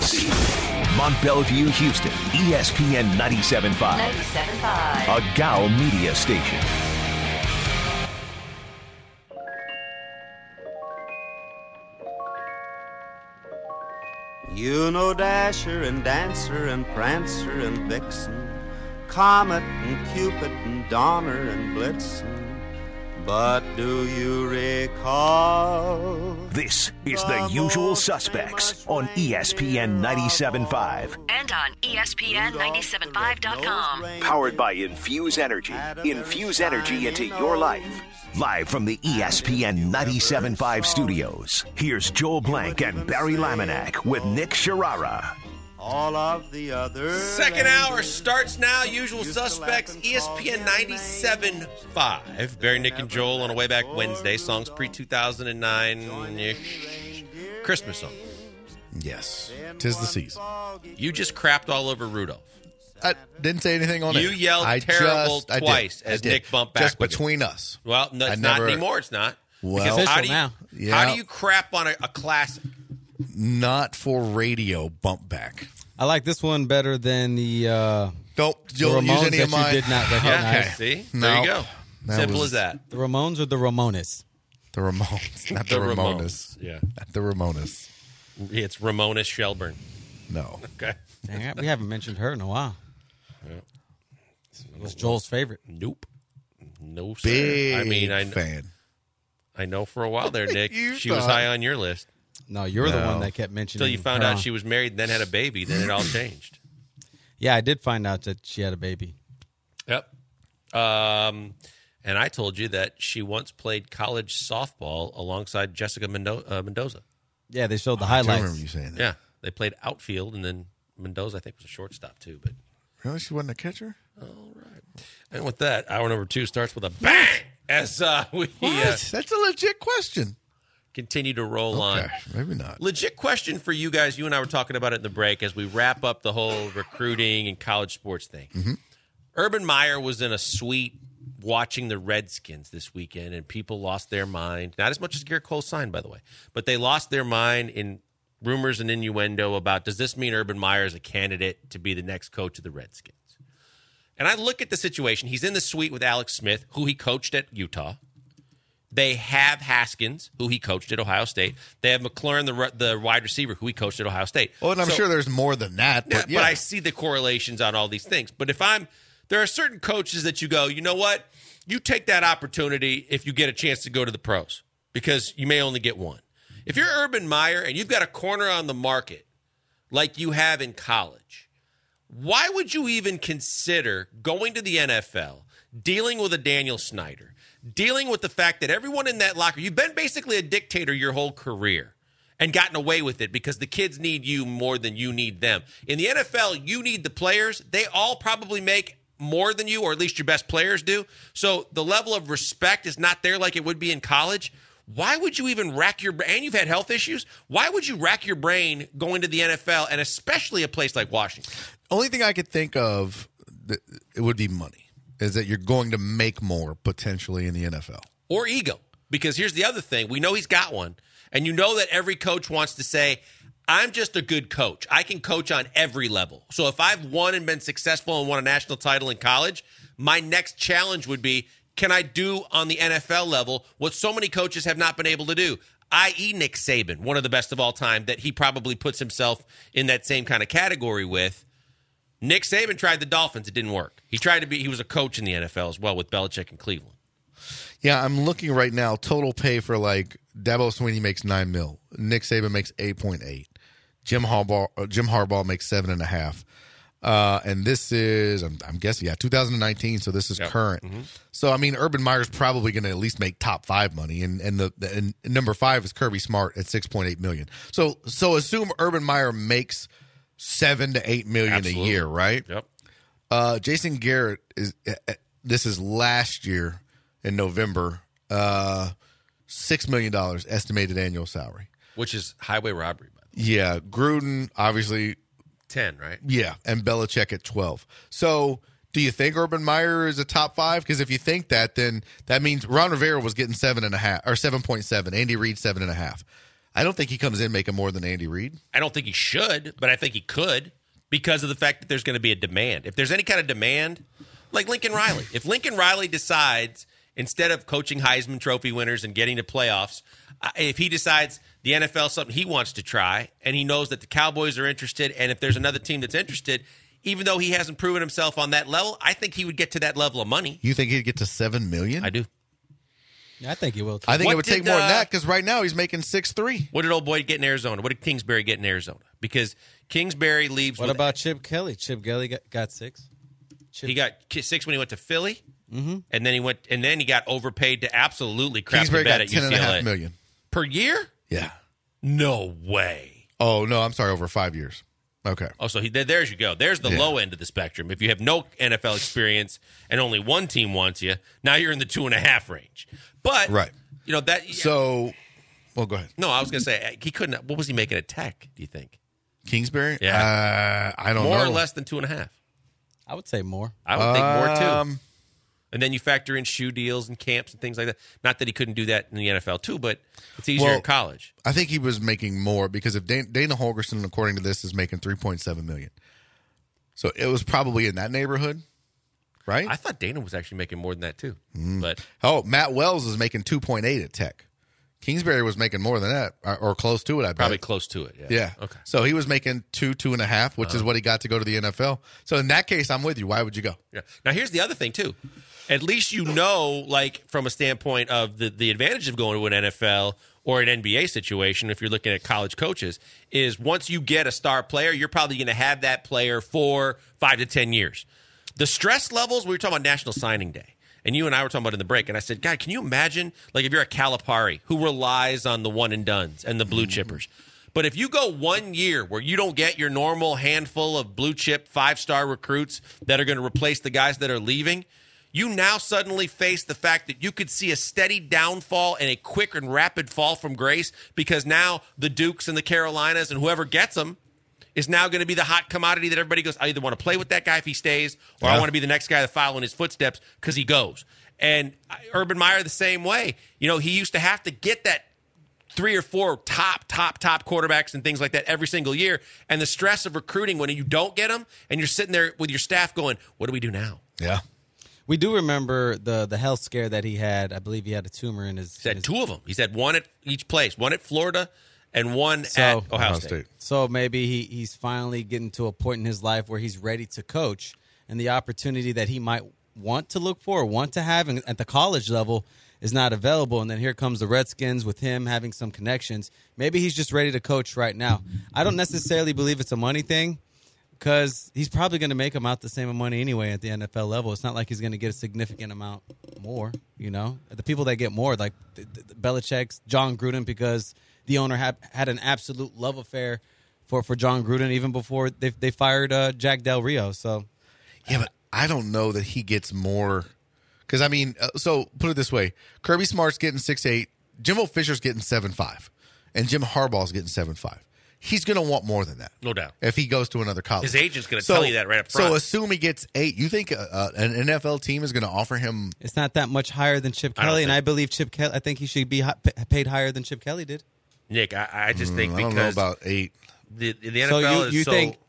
KFC. Mont Bellevue, Houston, ESPN 97.5. 97.5. A Gal Media station. You know Dasher and Dancer and Prancer and Vixen, Comet and Cupid and Donner and Blitzen. But do you recall? This is The Usual Suspects on ESPN 97.5. And on ESPN975.com. Powered by Infuse Energy. Infuse energy into your life. Live from the ESPN 97.5 studios, here's Joel Blank and Barry Laminack with Nick Sharara. All of the others. Second hour starts now. Usual Suspects, ESPN 97.5. Barry, Nick, and Joel on a way back Wednesday. Songs pre-2009-ish. Christmas song. Yes. 'Tis the season. You just crapped all over Rudolph. I didn't say anything on it. You yelled terrible twice as Nick bumped back just with you. between us. Well, no, it's not anymore. It's not. Well, Because how do you, now. Yeah. how do you crap on a classic? Not for radio bump back. I like this one better than the Don't use Ramones any of that mine. you did not Yeah, recognize. see? No. There you go. That Simple was- as that. The Ramones or the Ramones? The Ramones, not the Ramones. Yeah. Not the Ramones. It's Ramona Shelburne. No. Okay. Dang, we haven't mentioned her in a while. Yeah. It was Joel's favorite. Nope. No, sir. Big I fan. I know for a while there, Nick, You she was thought. high on your list. No, you're the No. one that kept mentioning Until you found her out on- she was married and then had a baby. Then it all changed. Yeah, I did find out that she had a baby. Yep. And I told you that she once played college softball alongside Jessica Mendoza. Yeah, they showed the I do highlights. remember you saying that. Yeah. They played outfield, and then Mendoza, I think, was a shortstop, too. But Really? She wasn't a catcher? all right. And with that, hour number 2 starts with a bang as we What? That's a legit question. continue to roll on. Okay, maybe not. Legit question for you guys. You and I were talking about it in the break as we wrap up the whole recruiting and college sports thing. Mm-hmm. Urban Meyer was in a suite watching the Redskins this weekend, and people lost their mind. Not as much as Garrett Cole signed, by the way, but they lost their mind in rumors and innuendo about, does this mean Urban Meyer is a candidate to be the next coach of the Redskins? And I look at the situation. He's in the suite with Alex Smith, who he coached at Utah. They have Haskins, who he coached at Ohio State. They have McLaurin, the wide receiver, who he coached at Ohio State. Oh, and I'm So- sure there's more than that. But yeah. but I see the correlations on all these things. But there are certain coaches that you go, you know what? You take that opportunity if you get a chance to go to the pros because you may only get one. If you're Urban Meyer and you've got a corner on the market like you have in college, why would you even consider going to the NFL, dealing with a Daniel Snyder, dealing with the fact that everyone in that locker, you've been basically a dictator your whole career and gotten away with it because the kids need you more than you need them. In the NFL, you need the players. They all probably make more than you, or at least your best players do. So the level of respect is not there like it would be in college. Why would you even rack your brain? And you've had health issues. Why would you rack your brain going to the NFL and especially a place like Washington? Only thing I could think of, it would be money, is that you're going to make more potentially in the NFL. Or ego. Because here's the other thing. We know he's got one. And you know that every coach wants to say, I'm just a good coach. I can coach on every level. So if I've won and been successful and won a national title in college, my next challenge would be, can I do on the NFL level what so many coaches have not been able to do? I.e. Nick Saban, one of the best of all time, that he probably puts himself in that same kind of category with. Nick Saban tried the Dolphins. It didn't work. He was a coach in the NFL as well with Belichick in Cleveland. Yeah, I'm looking right now. Total pay for like Dabo Swinney makes $9 million. Nick Saban makes 8.8. Jim Harbaugh makes 7.5. And this is, I'm guessing, 2019. So this is current. Mm-hmm. So I mean, Urban Meyer's probably going to at least make top 5 money, and number 5 is Kirby Smart at $6.8 million. So assume Urban Meyer makes $7 to $8 million Absolutely. a year, right? Yep. Jason Garrett this is last year in November, $6 million estimated annual salary, Which is highway robbery, by the way. Yeah, Gruden obviously 10, right? Yeah, and Belichick at 12. So, do you think Urban Meyer is a top 5? Because if you think that, then that means Ron Rivera was getting 7.5 or 7.7. Andy Reid 7.5. I don't think he comes in making more than Andy Reid. I don't think he should, but I think he could because of the fact that there's going to be a demand. If there's any kind of demand, like Lincoln Riley. If Lincoln Riley decides, instead of coaching Heisman Trophy winners and getting to playoffs, if he decides the NFL is something he wants to try and he knows that the Cowboys are interested, and if there's another team that's interested, even though he hasn't proven himself on that level, I think he would get to that level of money. You think he'd get to $7 million? I do. Yeah, I think he will. I think it would take more than that because right now he's making 6.3. What did old boy get in Arizona? What did Kingsbury get in Arizona? Because Kingsbury leaves. What about Chip Kelly? Chip Kelly got 6. He got 6 when he went to Philly, and then he got overpaid to absolutely crap Kingsbury the bed got at UCLA. $10.5 million Per year? Yeah. No way. Oh no, I'm sorry, over 5 years. Okay. Oh, so there's you go. There's the low end of the spectrum. If you have no NFL experience and only one team wants you, now you're in the 2.5 range. But Right. you know that. So, well, go ahead. No, I was going to say he couldn't. What was he making at Tech? Do you think Kingsbury? Yeah. I don't know. more or less than 2.5? I would say more. I would think more too. And then you factor in shoe deals and camps and things like that. Not that he couldn't do that in the NFL too, but it's easier in college. I think he was making more because if Dana Holgorsen, according to this, is making $3.7 million, so it was probably in that neighborhood, right? I thought Dana was actually making more than that too. But Matt Wells is making 2.8 at Tech. Kingsbury was making more than that, or close to it. I bet. probably close to it. Yeah. Okay. So he was making 2.5, which is what he got to go to the NFL. So in that case, I'm with you. Why would you go? Yeah. Now here's the other thing too. At least you know, like from a standpoint of the advantage of going to an NFL or an NBA situation, if you're looking at college coaches, is once you get a star player, you're probably going to have that player for 5 to 10 years. The stress levels, we were talking about National Signing Day. And you and I were talking about it in the break, and I said, God, can you imagine, like, if you're a Calipari who relies on the one and dones and the blue chippers, but if you go 1 year where you don't get your normal handful of blue chip 5-star recruits that are going to replace the guys that are leaving, you now suddenly face the fact that you could see a steady downfall and a quick and rapid fall from grace because now the Dukes and the Carolinas and whoever gets them is now going to be the hot commodity that everybody goes, I either want to play with that guy if he stays, or I want to be the next guy to follow in his footsteps because he goes. And Urban Meyer the same way. You know, he used to have to get that 3 or 4 top quarterbacks and things like that every single year. And the stress of recruiting when you don't get them and you're sitting there with your staff going, what do we do now? Yeah. We do remember the health scare that he had. I believe he had a tumor in his. He's had 2 of them. He's had one at each place, one at Florida and one at Ohio State. So maybe he's finally getting to a point in his life where he's ready to coach, and the opportunity that he might want to look for or want to have at the college level is not available. And then here comes the Redskins with him having some connections. Maybe he's just ready to coach right now. I don't necessarily believe it's a money thing because he's probably going to make about the same money anyway at the NFL level. It's not like he's going to get a significant amount more, you know. The people that get more, like the Belichick's, John Gruden, because the owner had an absolute love affair for John Gruden even before they fired Jack Del Rio. So, yeah, but I don't know that he gets more. Because, I mean, so put it this way. Kirby Smart's getting 6'8", Jimbo Fisher's getting 7'5", and Jim Harbaugh's getting 7'5". He's going to want more than that. No doubt. If he goes to another college. His agent's going to tell you that right up front. So assume he gets 8. You think an NFL team is going to offer him? It's not that much higher than Chip Kelly, and I believe Chip Kelly. I think he should be paid higher than Chip Kelly did. Nick, I just think I don't know about 8. The NFL you think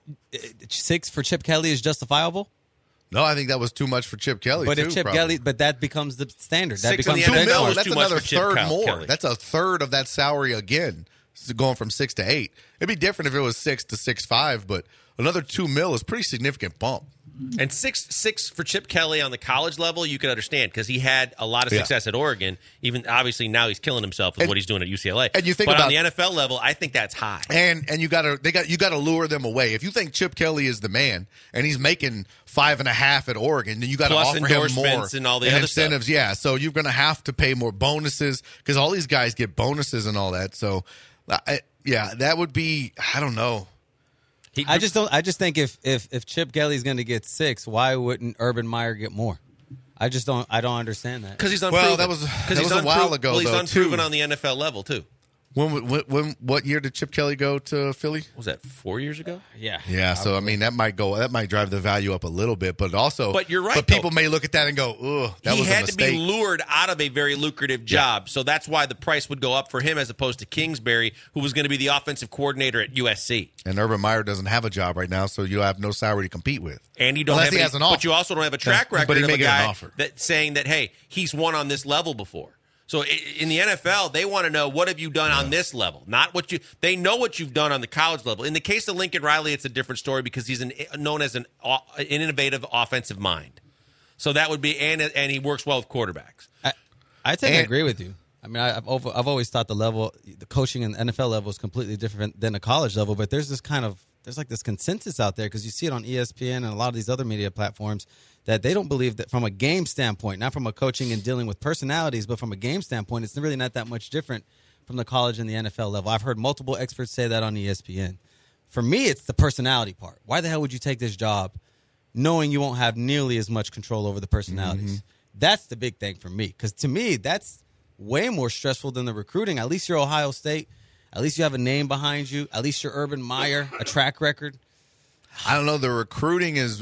6 for Chip Kelly is justifiable? No, I think that was too much for Chip Kelly. But if Chip probably. Kelly, but that becomes the standard. That 6 in becomes the $2 NFL million, is that's too much another for Chip third more. Kelly. That's a third of that salary again, going from 6 to 8. It'd be different if it was 6 to 6.5, but another $2 million is a pretty significant bump. And 6 for Chip Kelly on the college level, you can understand because he had a lot of success at Oregon. Even obviously now he's killing himself with what he's doing at UCLA. And you think but about on the NFL level, I think that's high. And you gotta lure them away. If you think Chip Kelly is the man and he's making 5.5 at Oregon, then you got to offer him more endorsements and all the other incentives. stuff. Yeah, so you're gonna have to pay more bonuses because all these guys get bonuses and all that. So, that would be. I don't know. I just think if Chip Kelly's going to get 6, why wouldn't Urban Meyer get more? I don't understand that. Because he's unproven. Well, that was a while ago. Well, he's though, unproven too. on the NFL level too. What year did Chip Kelly go to Philly? Was that 4 years ago? Yeah. Yeah, so I mean that might drive the value up a little bit, but also, But you're right, But people may look at that and go, "Ugh, that He was a had to mistake." be lured out of a very lucrative job, so that's why the price would go up for him as opposed to Kingsbury, who was going to be the offensive coordinator at USC. And Urban Meyer doesn't have a job right now, so you have no salary to compete with. And you don't Unless have he any, has an offer. but you also don't have a track record But he of may a get an guy offer. that saying that, hey, he's won on this level before. So in the NFL, they want to know, what have you done on this level? Not what you. They know what you've done on the college level. In the case of Lincoln Riley, it's a different story because he's known as an innovative offensive mind. So that would be, and he works well with quarterbacks. I tend to agree with you. I mean, I've always thought the coaching in the NFL level is completely different than the college level. But there's like this consensus out there because you see it on ESPN and a lot of these other media platforms that they don't believe that from a game standpoint, not from a coaching and dealing with personalities, but from a game standpoint, it's really not that much different from the college and the NFL level. I've heard multiple experts say that on ESPN. For me, it's the personality part. Why the hell would you take this job knowing you won't have nearly as much control over the personalities? Mm-hmm. That's the big thing for me because to me, that's way more stressful than the recruiting. At least you're Ohio State. At least you have a name behind you. At least you're Urban Meyer, a track record. I don't know. The recruiting is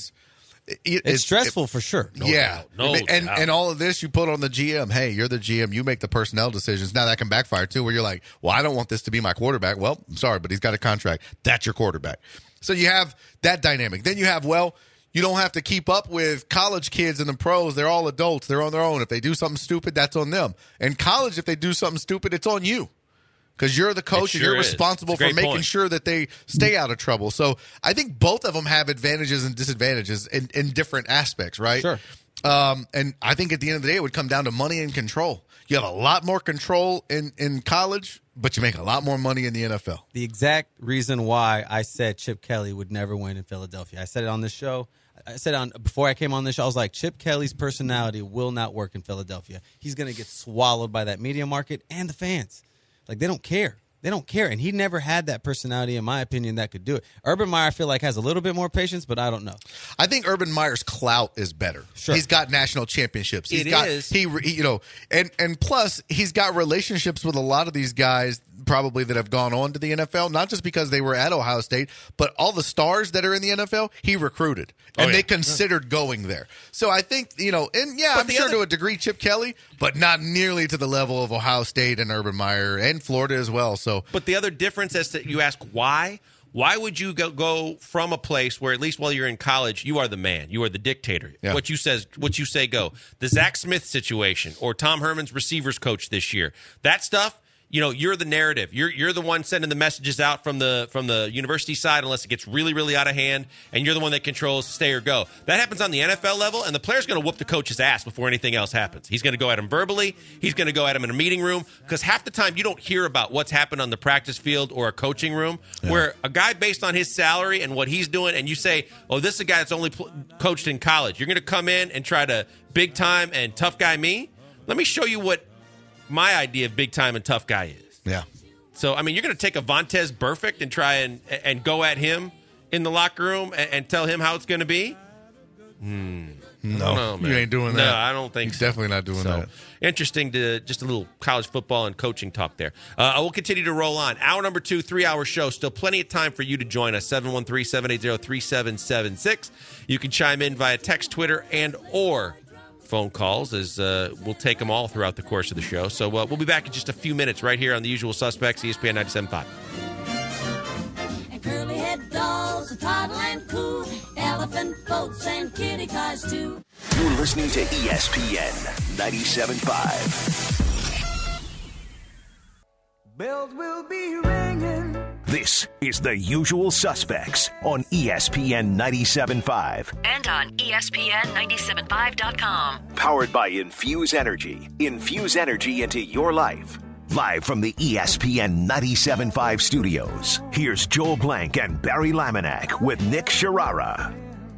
it's stressful for sure. No doubt. And all of this you put on the GM. Hey, you're the GM. You make the personnel decisions. Now that can backfire too, where you're like, well, I don't want this to be my quarterback. Well, I'm sorry, but he's got a contract. That's your quarterback. So you have that dynamic. Then you have, you don't have to keep up with college kids and the pros. They're all adults. They're on their own. If they do something stupid, that's on them. In college, if they do something stupid, it's on you. Because you're the coach and you're responsible for making sure that they stay out of trouble. So I think both of them have advantages and disadvantages in different aspects, right? Sure. And I think at the end of the day, it would come down to money and control. You have a lot more control in college, but you make a lot more money in the NFL. The exact reason why I said Chip Kelly would never win in Philadelphia. I said it on this show. Before I came on this show, I was like, Chip Kelly's personality will not work in Philadelphia. He's going to get swallowed by that media market and the fans. Like, they don't care. They don't care. And he never had that personality, in my opinion, that could do it. Urban Meyer, I feel like, has a little bit more patience, but I don't know. I think Urban Meyer's clout is better. Sure. He's got national championships. He and plus he's got relationships with a lot of these guys probably that have gone on to the NFL, not just because they were at Ohio State, but all the stars that are in the NFL, he recruited. And they considered going there. So I think, I'm sure to a degree Chip Kelly, but not nearly to the level of Ohio State and Urban Meyer and Florida as well. So, but the other difference is that you ask why would you go from a place where at least while you're in college, you are the man, you are the dictator. Yeah. What you say go. The Zach Smith situation or Tom Herman's receivers coach this year, that stuff. You're the narrative. You're the one sending the messages out from the university side unless it gets really, really out of hand, and you're the one that controls stay or go. That happens on the NFL level, and the player's going to whoop the coach's ass before anything else happens. He's going to go at him verbally. He's going to go at him in a meeting room because half the time you don't hear about what's happened on the practice field or a coaching room where a guy based on his salary and what he's doing, and you say, oh, this is a guy that's only coached in college. You're going to come in and try to big time and tough guy me? Let me show you what my idea of big time and tough guy is. Yeah. So, I mean, you're going to take a Vontaze Burfict and try and go at him in the locker room and tell him how it's going to be? No, you ain't doing that. No, I don't think You're definitely not doing that. Interesting just a little college football and coaching talk there. We'll continue to roll on. Hour number 2, 3-hour show. Still plenty of time for you to join us. 713-780-3776. You can chime in via text, Twitter, and or phone calls as we'll take them all throughout the course of the show. So we'll be back in just a few minutes right here on The Usual Suspects, ESPN 97.5. And curly head dolls, a toddle and coo, elephant boats and kitty cars too. You're listening to ESPN 97.5. Bells will be ringing. This is The Usual Suspects on ESPN 97.5. And on ESPN975.com. Powered by Infuse Energy. Infuse energy into your life. Live from the ESPN 97.5 studios, here's Joel Blank and Barry Laminack with Nick Sharara.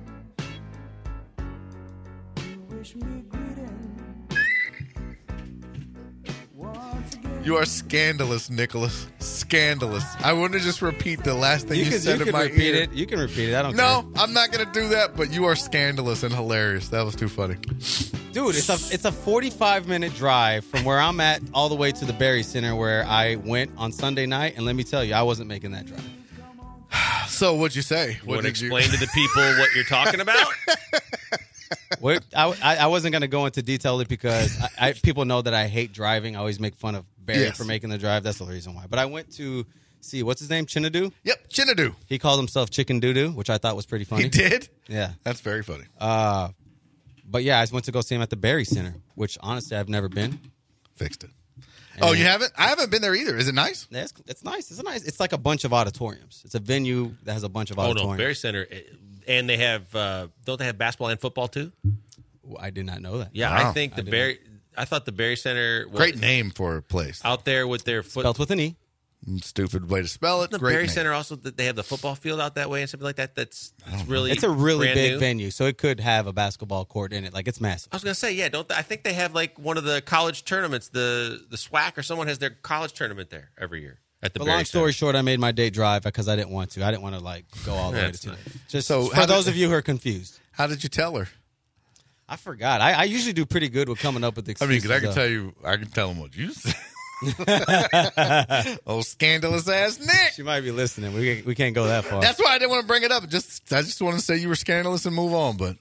You are scandalous, Nicholas. Scandalous. I want to just repeat the last thing you said in my ear. You can repeat it. I don't care. No, I'm not going to do that, but you are scandalous and hilarious. That was too funny. Dude, it's a 45-minute drive from where I'm at all the way to the Barry Center where I went on Sunday night, and let me tell you, I wasn't making that drive. So what'd you say? You want to explain to the people what you're talking about? I wasn't going to go into detail because people know that I hate driving. I always make fun of Barry for making the drive. That's the reason why. But I went to see, what's his name, Chinadu? Yep, Chinadu. He called himself Chicken Doo-Doo, which I thought was pretty funny. He did? Yeah. That's very funny. But yeah, I went to go see him at the Barry Center, which honestly I've never been. Fixed it. Oh, you haven't? I haven't been there either. Is it nice? Yeah, it's nice. It's like a bunch of auditoriums. It's a venue that has a bunch of auditoriums. Oh, no, Barry Center. And they have, don't they have basketball and football too? I did not know that. Yeah, Wow. I thought the Barry Center was Great name for a place. out there with their Spelled with an E. Stupid way to spell it. The Great Barry name. Center also, they have the football field out that way and something like that. It's really It's a really brand big new. venue, so it could have a basketball court in it. Like, it's massive. I was gonna say, yeah. I think they have like one of the college tournaments, the SWAC or someone has their college tournament there every year at the But Barry long story Center. short, I made my date drive because I didn't want to. I didn't want to like go all the way That's to nice. Just So for how those did- of you who are confused. How did you tell her? I forgot. I usually do pretty good with coming up with I excuses. mean, 'cause I can though. tell you, I can tell him what you said. Oh, scandalous ass Nick. She might be listening. We can't go that far. That's why I didn't want to bring it up. I just want to say you were scandalous and move on. But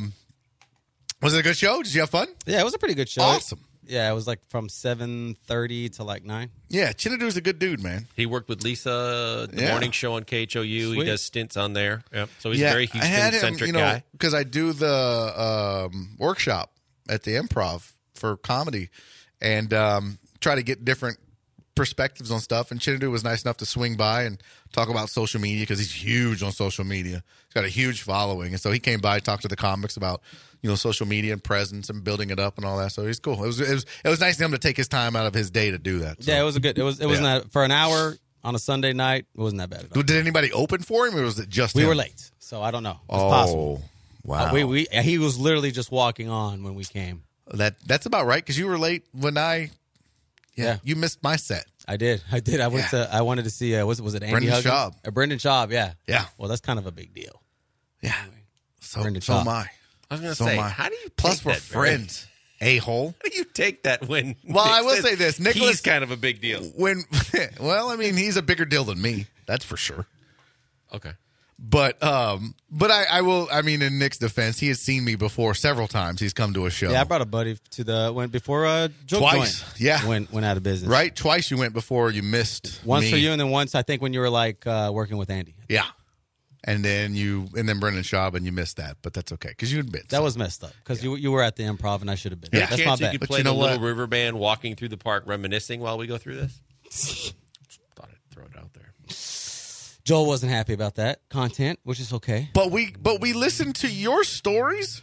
was it a good show? Did you have fun? Yeah, it was a pretty good show. Awesome. Yeah, it was like from 7:30 to like 9. Yeah, Chinadu's a good dude, man. He worked with Lisa, the Yeah. morning show on KHOU. Sweet. He does stints on there. Yep. So he's a very I had him, Houston-centric guy. because I do the workshop at the Improv for comedy and try to get different perspectives on stuff. And Chinadu was nice enough to swing by and talk about social media because he's huge on social media. He's got a huge following, and so he came by, talked to the comics about social media and presence and building it up and all that. So he's cool. It was nice of him to take his time out of his day to do that. So. Yeah, it was a good. It wasn't Yeah. that, for an hour on a Sunday night. It wasn't that bad at all. Did anybody open for him, or was it just We him? were late, so I don't know. It's Oh, possible. wow. He was literally just walking on when we came. That's about right because you were late when Yeah. you missed my set. I did. I wanted to see. Was it Andy Brendan Huggins? Schaub. Brendan Schaub. Yeah. Yeah. Well, that's kind of a big deal. Yeah. So Brendan so Schaub. am I. I was going to So say, am I. how do you Plus take we're that, Barry? friends. A-hole. How do you take that when? Well, Nick I will says say this, Nicholas- he's kind of a big deal. Well, I mean, he's a bigger deal than me. That's for sure. Okay. But I will. I mean, in Nick's defense, he has seen me before several times. He's come to a show. Yeah, I brought a buddy to went before Joke Twice, Joint yeah. went out of business. Right, twice you went before you missed. Once me. for you, and then once I think when you were like working with Andy. Yeah, and then Brendan Schaub, and you missed that, but that's okay because you admit That was messed up because you were at the Improv and I should have been. Yeah. That's my Chance you bad. could But play you know the Little what? River Band walking through the park reminiscing while we go through this? Thought I'd throw it out there. Joel wasn't happy about that content, which is okay. But we listened to your stories.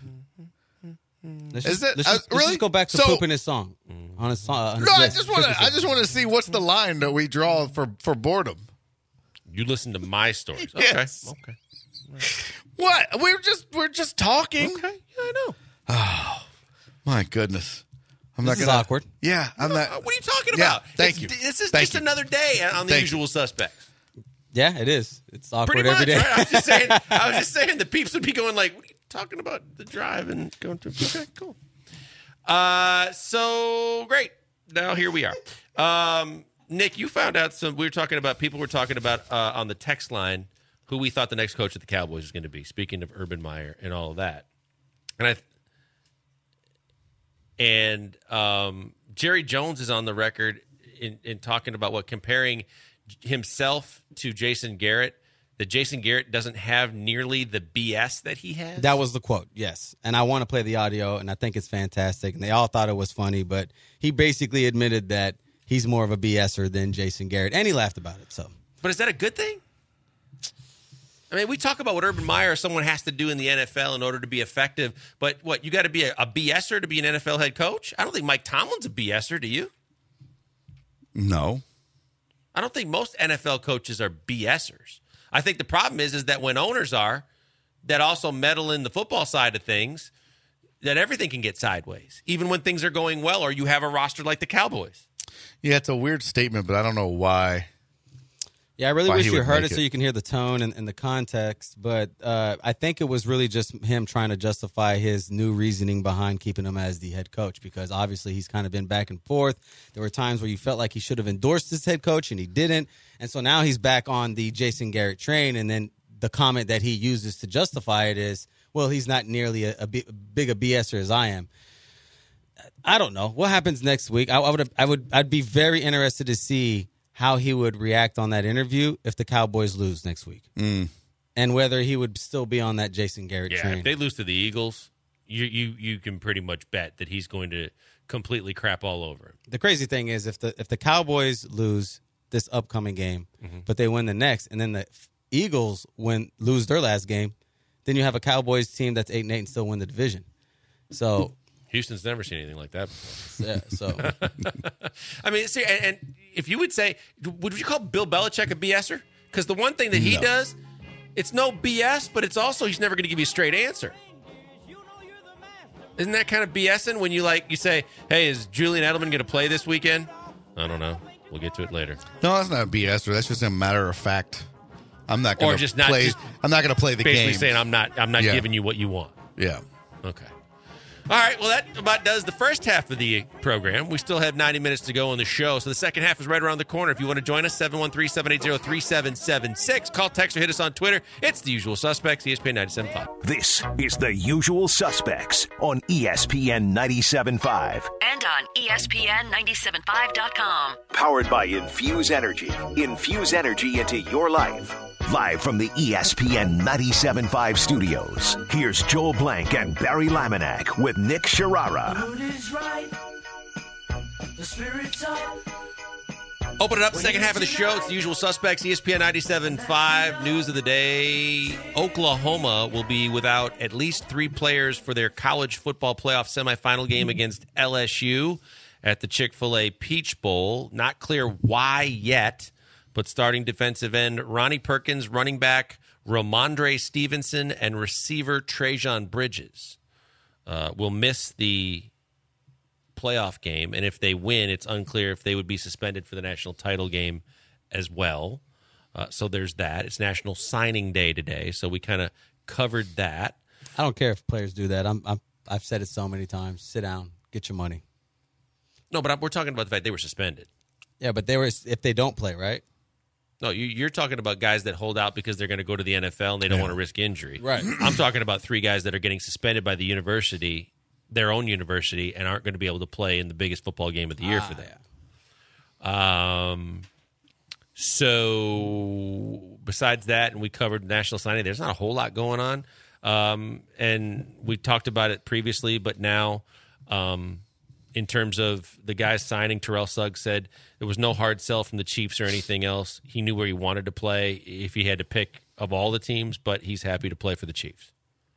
Let's Is just, it- let's just, let's really? just go back to So- pooping his song on his song. on his No, I list. just want to see what's the line that we draw for boredom. You listen to my stories. Yes. Okay. What? We're just talking. Okay. Yeah, I know. My goodness. I'm This not is gonna. awkward. Yeah, I'm not. What are you talking Yeah, about? thank you. This is Thank just you. another day on the Thank Usual Suspects. Yeah, it is. It's awkward Pretty much. every day. Right? I was just saying the peeps would be going like, "What are you talking about? The drive and going to?" Okay, cool. So great. Now here we are. Nick, you found out some. People were talking about on the text line who we thought the next coach of the Cowboys was going to be. Speaking of Urban Meyer and all of that, and Jerry Jones is on the record in talking about comparing himself to Jason Garrett. That Jason Garrett doesn't have nearly the BS that he has. That was the quote, yes. And I want to play the audio, and I think it's fantastic. And they all thought it was funny, but he basically admitted that he's more of a BSer than Jason Garrett, and he laughed about it. So, But is that a good thing? I mean, we talk about what Urban Meyer or someone has to do in the NFL in order to be effective, but what, you got to be a BSer to be an NFL head coach? I don't think Mike Tomlin's a BSer, do you? No. I don't think most NFL coaches are BSers. I think the problem is that when owners are, that also meddle in the football side of things, that everything can get sideways, even when things are going well or you have a roster like the Cowboys. Yeah, it's a weird statement, but I don't know why. Yeah, I really why wish he you would heard make it so you can hear the tone and the context. But I think it was really just him trying to justify his new reasoning behind keeping him as the head coach, because obviously he's kind of been back and forth. There were times where you felt like he should have endorsed his head coach and he didn't. And so now he's back on the Jason Garrett train. And then the comment that he uses to justify it is, well, he's not nearly big a BSer as I am. I don't know what happens next week. I'd be very interested to see how he would react on that interview if the Cowboys lose next week, and whether he would still be on that Jason Garrett train. If they lose to the Eagles, you can pretty much bet that he's going to completely crap all over him. The crazy thing is if the Cowboys lose this upcoming game, but they win the next, and then the Eagles lose their last game, then you have a Cowboys team that's 8-8 and still win the division. So Houston's never seen anything like that before. yeah, so I mean, see, and if you would say, would you call Bill Belichick a BSer? Because the one thing that he does, it's no BS, but it's also he's never going to give you a straight answer. Isn't that kind of BSing when you say, hey, is Julian Edelman going to play this weekend? I don't know. We'll get to it later. No, that's not a BS. That's just a matter of fact. I'm not going to play. I'm not going to play the game. Basically saying I'm not giving you what you want. Yeah. Okay. All right, well, that about does the first half of the program. We still have 90 minutes to go on the show, so the second half is right around the corner. If you want to join us, 713-780-3776. Call, text, or hit us on Twitter. It's The Usual Suspects, ESPN 97.5. This is The Usual Suspects on ESPN 97.5. And on ESPN975.com. Powered by Infuse Energy. Infuse energy into your life. Live from the ESPN 97.5 studios, here's Joel Blank and Barry Laminack with Nick Sharara. Open it up, second half of the show. It's The Usual Suspects, ESPN 97.5. News of the day. Oklahoma will be without at least 3 players for their college football playoff semifinal game against LSU at the Chick-fil-A Peach Bowl. Not clear why yet. But starting defensive end Ronnie Perkins, running back Ramondre Stevenson, and receiver Trajan Bridges will miss the playoff game. And if they win, it's unclear if they would be suspended for the national title game as well. So there's that. It's National Signing Day today, so we kind of covered that. I don't care if players do that. I've said it so many times. Sit down, get your money. No, but we're talking about the fact they were suspended. Yeah, but if they don't play, right? No, you're talking about guys that hold out because they're going to go to the NFL and they don't want to risk injury. Right. I'm talking about 3 guys that are getting suspended by the university, their own university, and aren't going to be able to play in the biggest football game of the year for them. Yeah. So besides that, and we covered National Signing, there's not a whole lot going on. And we talked about it previously, but now in terms of the guys signing, Terrell Suggs said there was no hard sell from the Chiefs or anything else. He knew where he wanted to play if he had to pick of all the teams, but he's happy to play for the Chiefs.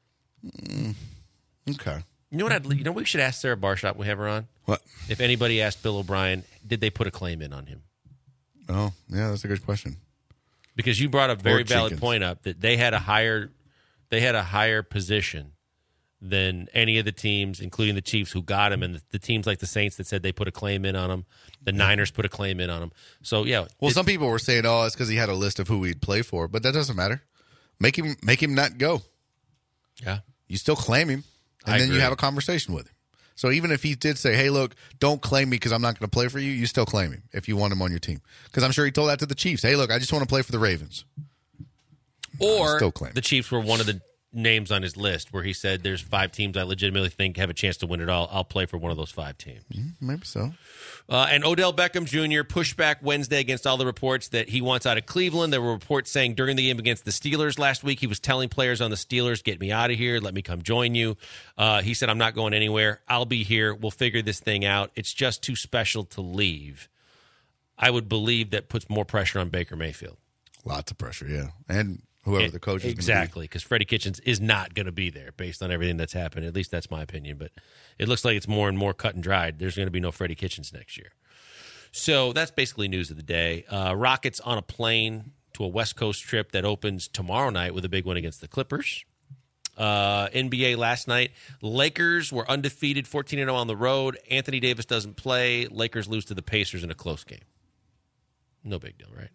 Okay. You know what? We should ask Sarah Barshop. We have her on. What? If anybody asked Bill O'Brien, did they put a claim in on him? Oh, yeah, that's a good question. Because you brought a very valid chickens. point up that they had a higher position than any of the teams, including the Chiefs, who got him, and the teams like the Saints that said they put a claim in on him. The Niners put a claim in on him. So, yeah. Well, some people were saying, oh, it's because he had a list of who he'd play for, but that doesn't matter. Make him not go. Yeah. You still claim him, and I then agree. you have a conversation with him. So even if he did say, hey, look, don't claim me because I'm not going to play for you, you still claim him if you want him on your team. Because I'm sure he told that to the Chiefs. Hey, look, I just want to play for the Ravens. Or still claim the Chiefs were one of the names on his list where he said there's 5 teams I legitimately think have a chance to win it all. I'll play for one of those 5 teams. Maybe so. And Odell Beckham Jr. pushed back Wednesday against all the reports that he wants out of Cleveland. There were reports saying during the game against the Steelers last week, he was telling players on the Steelers, get me out of here. Let me come join you. He said, I'm not going anywhere. I'll be here. We'll figure this thing out. It's just too special to leave. I would believe that puts more pressure on Baker Mayfield. Lots of pressure, yeah. And whoever the coach is going to be. Exactly, because Freddie Kitchens is not going to be there based on everything that's happened. At least that's my opinion. But it looks like it's more and more cut and dried. There's going to be no Freddie Kitchens next year. So that's basically news of the day. Rockets on a plane to a West Coast trip that opens tomorrow night with a big one against the Clippers. NBA last night, Lakers were undefeated, 14-0 on the road. Anthony Davis doesn't play. Lakers lose to the Pacers in a close game. No big deal, right?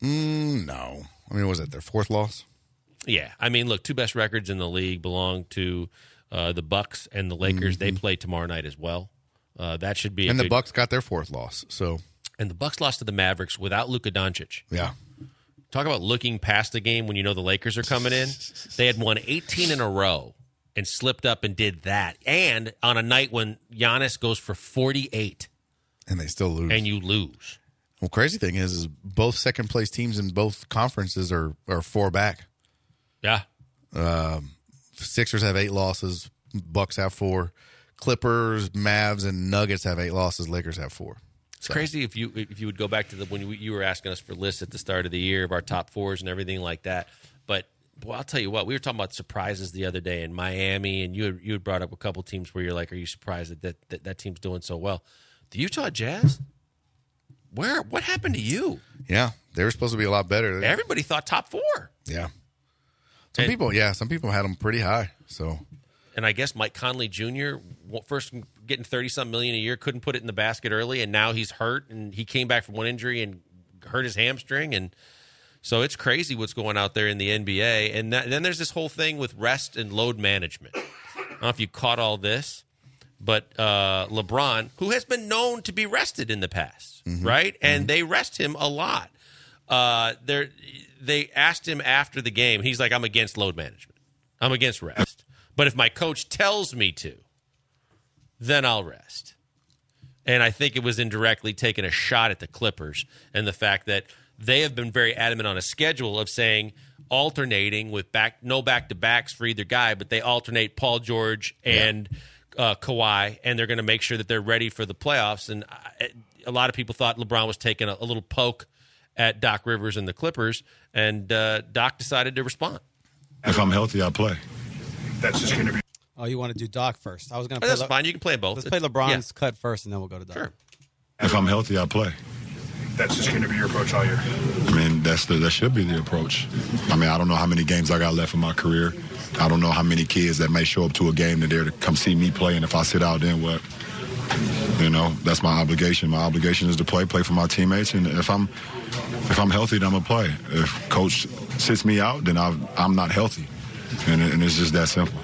No. I mean, was it their fourth loss? Yeah. I mean, look, two best records in the league belong to the Bucks and the Lakers. They play tomorrow night as well. That should be. And the Bucks got their fourth loss. So. And the Bucks lost to the Mavericks without Luka Doncic. Yeah. Talk about looking past the game when you know the Lakers are coming in. They had won 18 in a row and slipped up and did that. And on a night when Giannis goes for 48. And they still lose. And you lose. Well, crazy thing is both second-place teams in both conferences are 4 back. Yeah. Sixers have 8 losses. Bucks have 4. Clippers, Mavs, and Nuggets have 8 losses. Lakers have 4. It's crazy if you would go back to when you were asking us for lists at the start of the year of our top 4s and everything like that. But boy, I'll tell you what, we were talking about surprises the other day in Miami, and you had brought up a couple teams where you're like, are you surprised that team's doing so well? The Utah Jazz? What happened to you? Yeah, they were supposed to be a lot better. Everybody thought top 4. Yeah. Some people had them pretty high. So. And I guess Mike Conley Jr., first getting $30-some million a year, couldn't put it in the basket early, and now he's hurt, and he came back from one injury and hurt his hamstring. And so it's crazy what's going out there in the NBA. And then there's this whole thing with rest and load management. I don't know if you caught all this, but LeBron, who has been known to be rested in the past, right? And they rest him a lot. They asked him after the game. He's like, I'm against load management. I'm against rest. But if my coach tells me to, then I'll rest. And I think it was indirectly taking a shot at the Clippers and the fact that they have been very adamant on a schedule of saying alternating with no back-to-backs for either guy, but they alternate Paul George and Kawhi, and they're going to make sure that they're ready for the playoffs. And a lot of people thought LeBron was taking a little poke at Doc Rivers and the Clippers, and Doc decided to respond. If I'm healthy, I play. That's just going to be. Oh, you want to do Doc first? I was going to. That's fine. You can play both. Let's play LeBron's cut first, and then we'll go to Doc. Sure. If I'm healthy, I play. That's just going to be your approach all year. I mean, that should be the approach. I mean, I don't know how many games I got left in my career. I don't know how many kids that may show up to a game that they're to come see me play, and if I sit out, then what? You know, that's my obligation. My obligation is to play for my teammates, and if I'm healthy, then I'm gonna play. If coach sits me out, then I'm not healthy, and it's just that simple.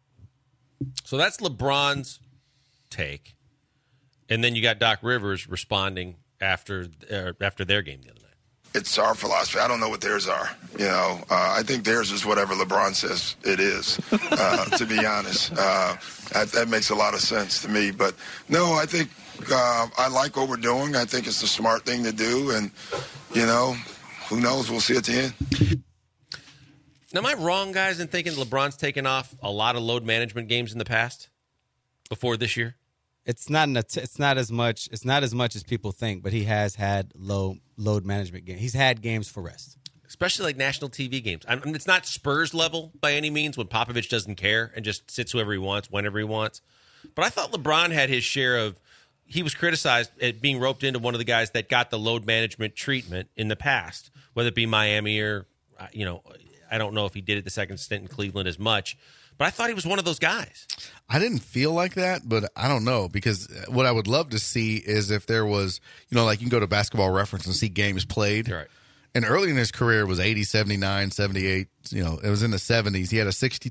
So that's LeBron's take, and then you got Doc Rivers responding after their game the other night. It's our philosophy. I don't know what theirs are. You know, I think theirs is whatever LeBron says it is, to be honest. That makes a lot of sense to me. But, no, I think I like what we're doing. I think it's the smart thing to do. And, you know, who knows? We'll see at the end. Now, am I wrong, guys, in thinking LeBron's taken off a lot of load management games in the past before this year? It's not as much as people think, but he has had load management games. He's had games for rest, especially like national TV games. I mean, it's not Spurs level by any means when Popovich doesn't care and just sits whoever he wants, whenever he wants. But I thought LeBron had his share of. He was criticized at being roped into one of the guys that got the load management treatment in the past, whether it be Miami or I don't know if he did it the second stint in Cleveland as much. But I thought he was one of those guys. I didn't feel like that, but I don't know, because what I would love to see is if there was, like you can go to Basketball Reference and see games played. Right. And early in his career, it was 80, 79, 78. It was in the 70s. He had a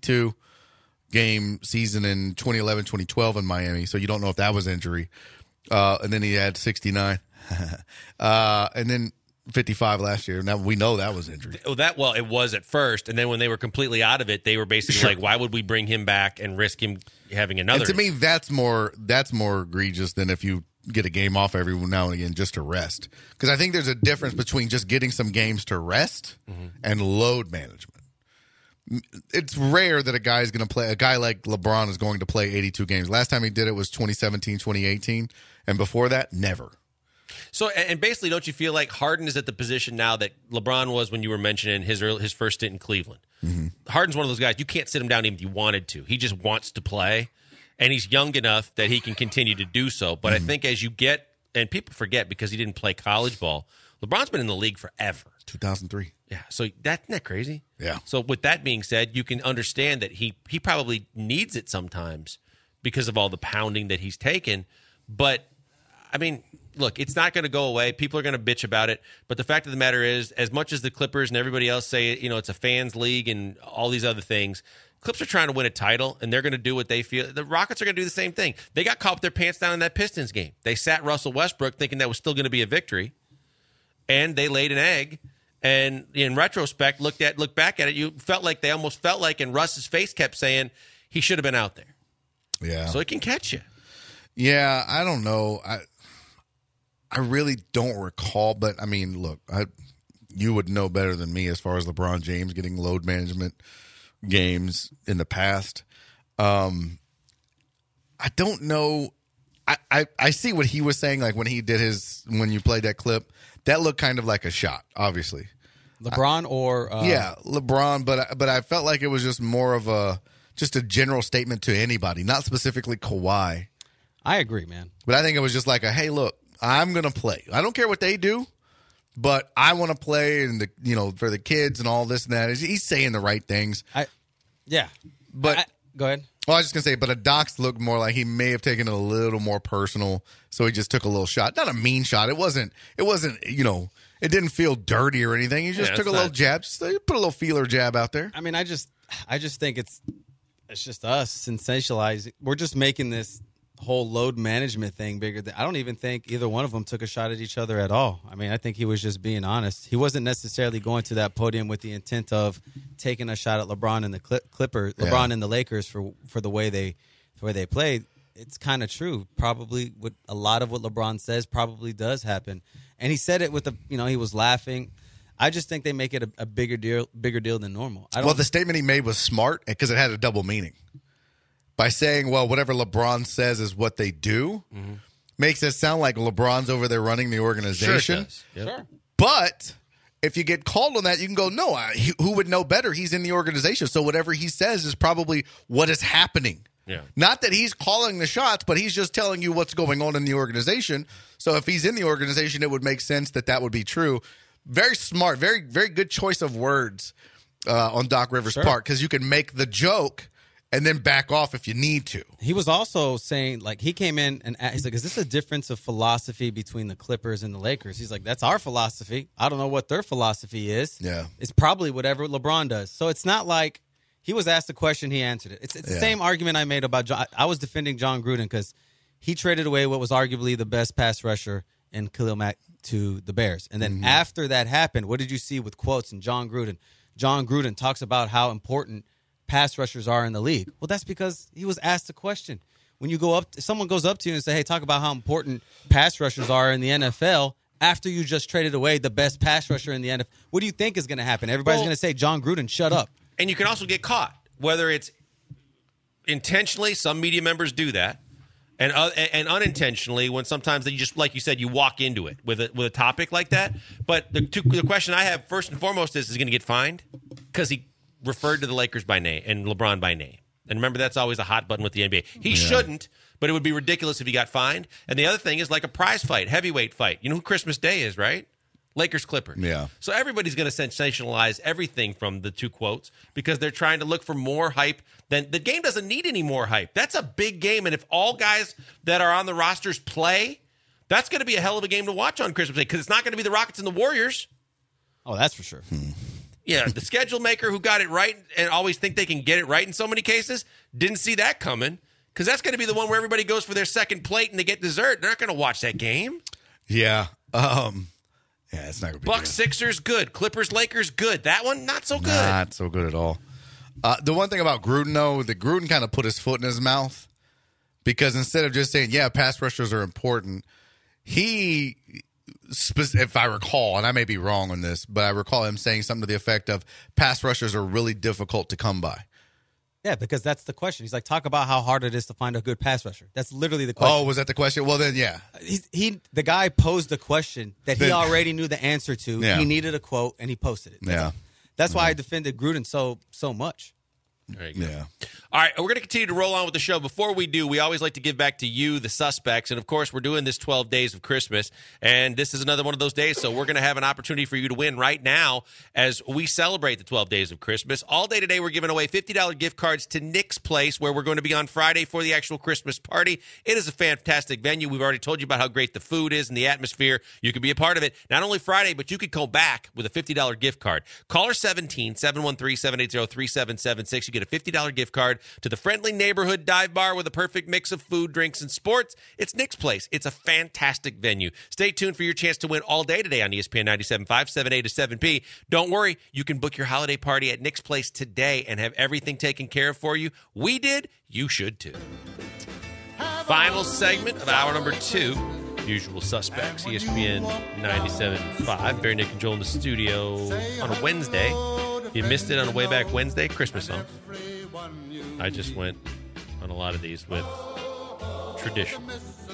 62-game season in 2011, 2012 in Miami, so you don't know if that was injury. And then he had 69. And then 55 last year. Now we know that was injury. It was at first, and then when they were completely out of it, they were basically like, "Why would we bring him back and risk him having another?" And to me, that's more egregious than if you get a game off every now and again just to rest. Because I think there's a difference between just getting some games to rest and load management. It's rare that a guy like LeBron is going to play 82 games. Last time he did it was 2017, 2018, and before that, never. So, and basically, don't you feel like Harden is at the position now that LeBron was when you were mentioning his first stint in Cleveland? Mm-hmm. Harden's one of those guys, you can't sit him down even if you wanted to. He just wants to play, and he's young enough that he can continue to do so. But I think as you get, and people forget because he didn't play college ball, LeBron's been in the league forever. 2003. Yeah, so isn't that crazy? Yeah. So with that being said, you can understand that he probably needs it sometimes because of all the pounding that he's taken, but I mean, look, it's not going to go away. People are going to bitch about it. But the fact of the matter is, as much as the Clippers and everybody else say, it's a fans league and all these other things, Clips are trying to win a title, and they're going to do what they feel. The Rockets are going to do the same thing. They got caught with their pants down in that Pistons game. They sat Russell Westbrook thinking that was still going to be a victory, and they laid an egg. And in retrospect, look back at it, they almost felt like, and Russ's face kept saying he should have been out there. Yeah. So it can catch you. Yeah, I don't know. I really don't recall, but I mean, look, you would know better than me as far as LeBron James getting load management games in the past. I don't know. I see what he was saying, like when you played that clip, that looked kind of like a shot, obviously. LeBron or yeah, LeBron, but I felt like it was just more of just a general statement to anybody, not specifically Kawhi. I agree, man. But I think it was just like hey, look, I'm going to play. I don't care what they do, but I want to play, and for the kids and all this and that. He's saying the right things. But go ahead. Well, I was just going to say, but a docs looked more like he may have taken it a little more personal, so he just took a little shot. Not a mean shot. It wasn't, it didn't feel dirty or anything. He just took a little jab, just put a little feeler jab out there. I mean, I just think it's just us sensationalizing. We're just making this whole load management thing bigger. I don't even think either one of them took a shot at each other at all. I mean, I think he was just being honest. He wasn't necessarily going to that podium with the intent of taking a shot at LeBron and the Clippers, LeBron and the Lakers for the way they played. It's kind of true. Probably what a lot of what LeBron says probably does happen, and he said it with he was laughing. I just think they make it a bigger deal than normal. Well, the statement he made was smart because it had a double meaning. By saying, well, whatever LeBron says is what they do, makes it sound like LeBron's over there running the organization. Sure it does. Yep. Sure. But if you get called on that, you can go, no, who would know better? He's in the organization. So whatever he says is probably what is happening. Yeah. Not that he's calling the shots, but he's just telling you what's going on in the organization. So if he's in the organization, it would make sense that would be true. Very smart, very, very good choice of words on Doc Rivers' part, because you can make the joke and then back off if you need to. He was also saying, like, he came in and he's like, is this a difference of philosophy between the Clippers and the Lakers? He's like, that's our philosophy. I don't know what their philosophy is. Yeah. It's probably whatever LeBron does. So it's not like he was asked a question, he answered it. It's the same argument I made about John. I was defending John Gruden because he traded away what was arguably the best pass rusher in Khalil Mack to the Bears. And then after that happened, what did you see with quotes and John Gruden? John Gruden talks about how important pass rushers are in the league. Well, that's because he was asked a question. When you go up, someone goes up to you and say, hey, talk about how important pass rushers are in the NFL after you just traded away the best pass rusher in the NFL. What do you think is going to happen? Everybody's going to say, John Gruden, shut up. And you can also get caught, whether it's intentionally, some media members do that, and unintentionally when sometimes you just, like you said, you walk into it with a topic like that. But the question I have first and foremost is he going to get fined? Because he referred to the Lakers by name and LeBron by name. And remember, that's always a hot button with the NBA. He shouldn't, but it would be ridiculous if he got fined. And the other thing is like a prize fight, heavyweight fight. You know who Christmas Day is, right? Lakers Clippers. Yeah. So everybody's going to sensationalize everything from the two quotes because they're trying to look for more hype. Then the game doesn't need any more hype. That's a big game. And if all guys that are on the rosters play, that's going to be a hell of a game to watch on Christmas Day because it's not going to be the Rockets and the Warriors. Oh, that's for sure. Yeah, the schedule maker who got it right and always think they can get it right in so many cases didn't see that coming because that's going to be the one where everybody goes for their second plate and they get dessert. They're not going to watch that game. Yeah. Yeah, it's not going to be Bucks, good. Sixers, good. Clippers, Lakers, good. That one, not so good. Not so good at all. The one thing about Gruden, though, that Gruden kind of put his foot in his mouth because instead of just saying, yeah, pass rushers are important, he, if I recall, and I may be wrong on this, but I recall him saying something to the effect of pass rushers are really difficult to come by. Yeah, because that's the question. He's like, talk about how hard it is to find a good pass rusher. That's literally the question. Oh, was that the question? Well, then, yeah. The guy posed a question that he already knew the answer to. Yeah. He needed a quote, and he posted it. That's why I defended Gruden so much. There you go. Yeah. All right, we're going to continue to roll on with the show. Before we do, we always like to give back to you, the suspects. And, of course, we're doing this 12 days of Christmas, and this is another one of those days. So we're going to have an opportunity for you to win right now as we celebrate the 12 days of Christmas. All day today, we're giving away $50 gift cards to Nick's Place, where we're going to be on Friday for the actual Christmas party. It is a fantastic venue. We've already told you about how great the food is and the atmosphere. You can be a part of it. Not only Friday, but you could go back with a $50 gift card. Caller 17-713-780-3776. You get a $50 gift card to the friendly neighborhood dive bar with a perfect mix of food, drinks, and sports. It's Nick's Place. It's a fantastic venue. Stay tuned for your chance to win all day today on ESPN 97.5, 7A to 7P. Don't worry, you can book your holiday party at Nick's Place today and have everything taken care of for you. We did. You should too. Final segment of hour number 2. Usual suspects, ESPN 97.5. Barry, Nick, and Joel in the studio on a Wednesday. If you missed it on a way back Wednesday, Christmas songs. I just went on a lot of these with tradition.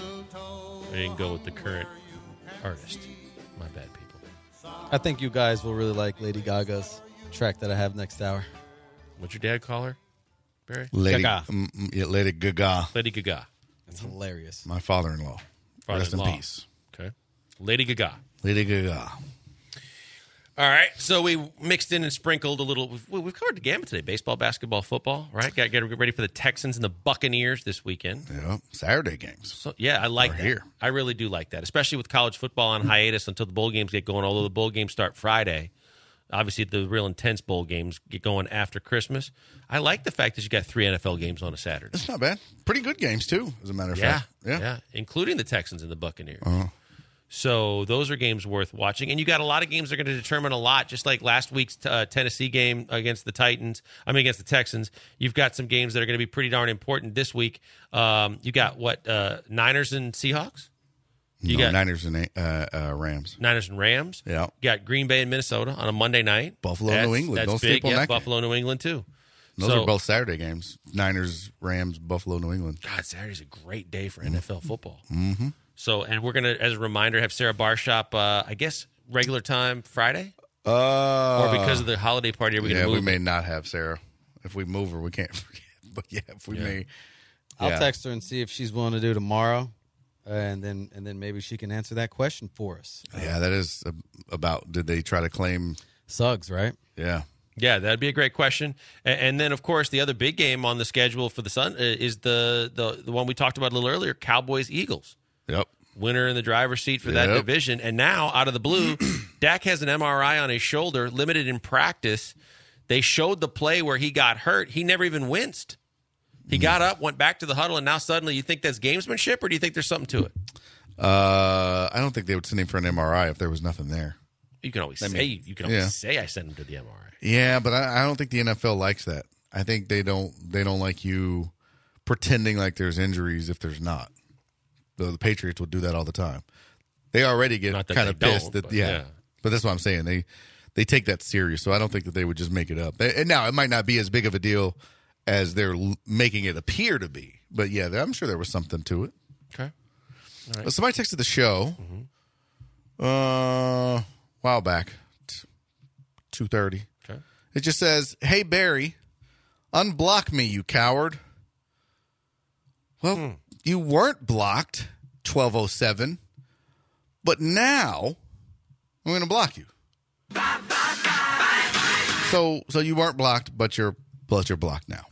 I didn't go with the current artist. My bad, people. I think you guys will really like Lady Gaga's track that I have next hour. What's your dad call her, Barry? Lady Gaga. Lady Gaga. Lady Gaga. That's hilarious. My father-in-law. Rest in Father-in-law. peace. Okay. Lady Gaga. Lady Gaga. All right, so we mixed in and sprinkled a little. We've covered the gamut today: baseball, basketball, football. Right? Got to get ready for the Texans and the Buccaneers this weekend. Yeah, Saturday games. So yeah, I like that. Here. I really do like that, especially with college football on hiatus until the bowl games get going. Although the bowl games start Friday, obviously the real intense bowl games get going after Christmas. I like the fact that you got 3 NFL games on a Saturday. That's not bad. Pretty good games too, as a matter of Yeah, fact. yeah, including the Texans and the Buccaneers. Uh-huh. So those are games worth watching. And you got a lot of games that are going to determine a lot, just like last week's Tennessee game against the against the Texans. You've got some games that are going to be pretty darn important this week. You got Niners and Seahawks? You got Niners and Rams. Niners and Rams. Yeah. You got Green Bay and Minnesota on a Monday night. Buffalo, New England. That's Don't big. sleep on Yeah, that game. Buffalo, New England, too. Those are both Saturday games. Niners, Rams, Buffalo, New England. God, Saturday's a great day for NFL football. Mm-hmm. So, and we're going to, as a reminder, have Sarah Barshop, I guess, regular time Friday? Or because of the holiday party, are we going to move? Yeah, we may not have Sarah. If we move her, we can't forget. But yeah, if we may. I'll text her and see if she's willing to do tomorrow, and then maybe she can answer that question for us. Yeah, that is about, did they try to claim Suggs, right? Yeah. Yeah, that'd be a great question. And then, of course, the other big game on the schedule for the Sun is the one we talked about a little earlier, Cowboys-Eagles. Yep. Winner in the driver's seat for that division. And now, out of the blue, Dak has an MRI on his shoulder, limited in practice. They showed the play where he got hurt. He never even winced. He got up, went back to the huddle, and now suddenly you think that's gamesmanship, or do you think there's something to it? I don't think they would send him for an MRI if there was nothing there. You can always say I sent him to the MRI. Yeah, but I don't think the NFL likes that. I think they don't like you pretending like there's injuries if there's not. The Patriots will do that all the time. They already get kind of pissed that But that's what I'm saying. They take that serious, so I don't think that they would just make it up. And now it might not be as big of a deal as they're making it appear to be. But yeah, I'm sure there was something to it. Okay. All right. Somebody texted the show a while back, 2:30. Okay. It just says, "Hey Barry, unblock me, you coward." Well, you weren't blocked, 1207, but now I'm going to block you. So you weren't blocked, but you're blocked now.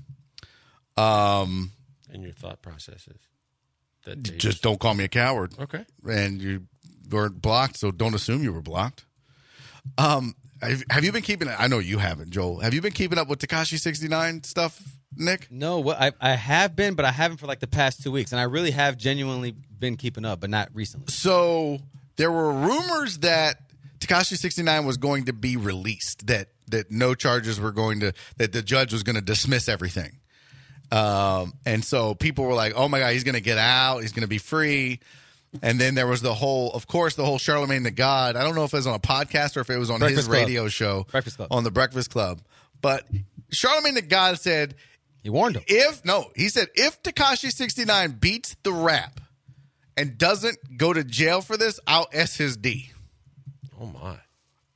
And your thought process is that just don't call me a coward. Okay. And you weren't blocked, so don't assume you were blocked. Have you been keeping? I know you haven't, Joel. Have you been keeping up with Tekashi 69 stuff, Nick? No, I have been, but I haven't for like the past 2 weeks, and I really have genuinely been keeping up, but not recently. So there were rumors that Tekashi 69 was going to be released, that no charges were that the judge was going to dismiss everything. And so people were like, oh my God, he's going to get out. He's going to be free. And then there was the whole Charlamagne the God. I don't know if it was on a podcast or if it was on his radio show on the Breakfast Club. But Charlamagne the God said, he warned him. He said, if Tekashi 69 beats the rap and doesn't go to jail for this, I'll S his D. Oh my.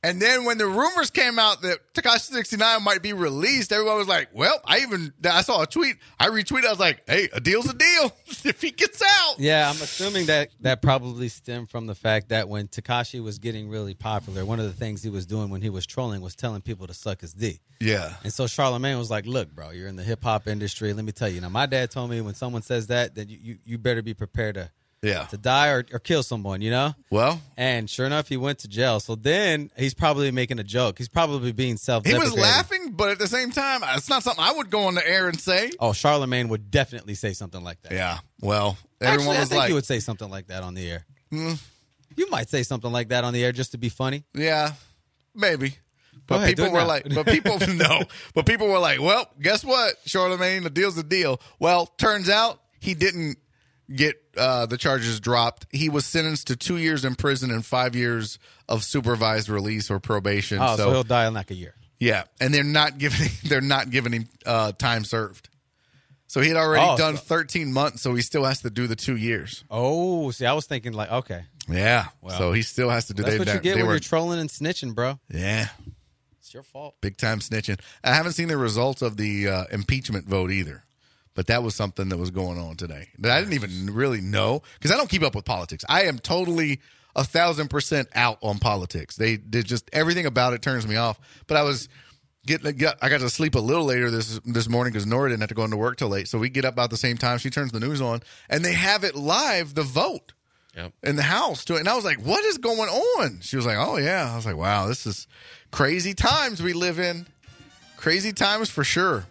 And then when the rumors came out that Tekashi 69 might be released, everyone was like, well, I saw a tweet. I retweeted. I was like, hey, a deal's a deal if he gets out. Yeah, I'm assuming that probably stemmed from the fact that when Tekashi was getting really popular, one of the things he was doing when he was trolling was telling people to suck his D. Yeah. And so Charlamagne was like, look, bro, you're in the hip-hop industry. Let me tell you. Now, my dad told me when someone says that you better be prepared to die or kill someone, you know? Well. And sure enough, he went to jail. So then he's probably making a joke. He's probably being He self-deprecating. was laughing, but at the same time, it's not something I would go on the air and say. Oh, Charlamagne would definitely say something like that. Yeah. Well, everyone Actually, was I think like. you would say something like that on the air. You might say something like that on the air just to be funny. Yeah, maybe. Go But ahead, do people it were now. like, but people no. But people were like, well, guess what, Charlamagne, the deal's a deal. Well, turns out he didn't get the charges dropped. He was sentenced to 2 years in prison and 5 years of supervised release or probation. Oh, so he'll die in like a year. Yeah, and they're not giving him time served. So he had already done 13 months, so he still has to do the 2 years. Oh, see, I was thinking like, okay. Yeah, Well, so he still has to do. That's what you get when you're trolling and snitching, bro. Yeah, It's your fault. big time snitching. I haven't seen the results of the impeachment vote either, but that was something that was going on today that I didn't even really know because I don't keep up with politics. I am totally 1,000% out on politics. They did just everything about it turns me off. But I was. I got to sleep a little later this morning because Nora didn't have to go into work till late. So we get up about the same time. She turns the news on, and they have it live, the vote in the House. And I was like, what is going on? She was like, oh, yeah. I was like, wow, this is crazy times we live in. Crazy times for sure.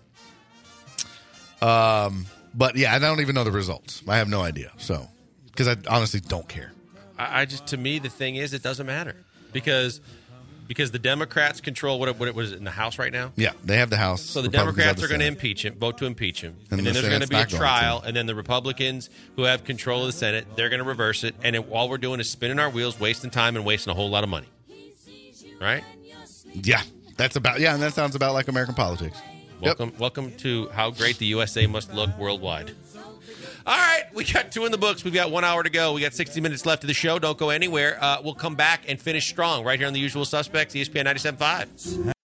But, yeah, I don't even know the results. I have no idea. So, because I honestly don't care. I just, to me, the thing is, it doesn't matter because the Democrats control what is it in the House right now? Yeah, they have the House. So the Democrats are going to impeach him, vote to impeach him. And then there's going to be a trial, and then the Republicans who have control of the Senate, they're going to reverse it. And all we're doing is spinning our wheels, wasting time, and wasting a whole lot of money. Right? Yeah, and that sounds about like American politics. Welcome to how great the USA must look worldwide. All right, we got 2 in the books. We've got 1 hour to go. We got 60 minutes left of the show. Don't go anywhere. We'll come back and finish strong right here on The Usual Suspects, ESPN 97.5.